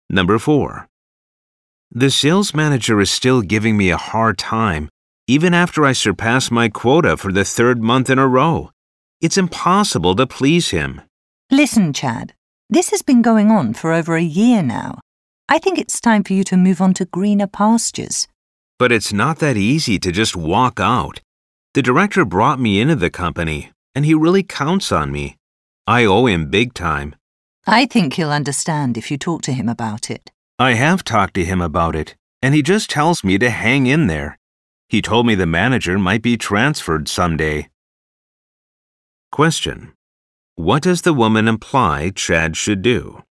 Number 4. The sales manager is still giving me a hard time, even after I surpass my quota for the 3rd month in a row. It's impossible to please him. Listen, Chad, this has been going on for over a year now. I think it's time for you to move on to greener pastures. But it's not that easy to just walk out. The director brought me into the company, and he really counts on me. I owe him big time. I think he'll understand if you talk to him about it. I have talked to him about it, and he just tells me to hang in there. He told me the manager might be transferred someday. Question: What does the woman imply Chad should do?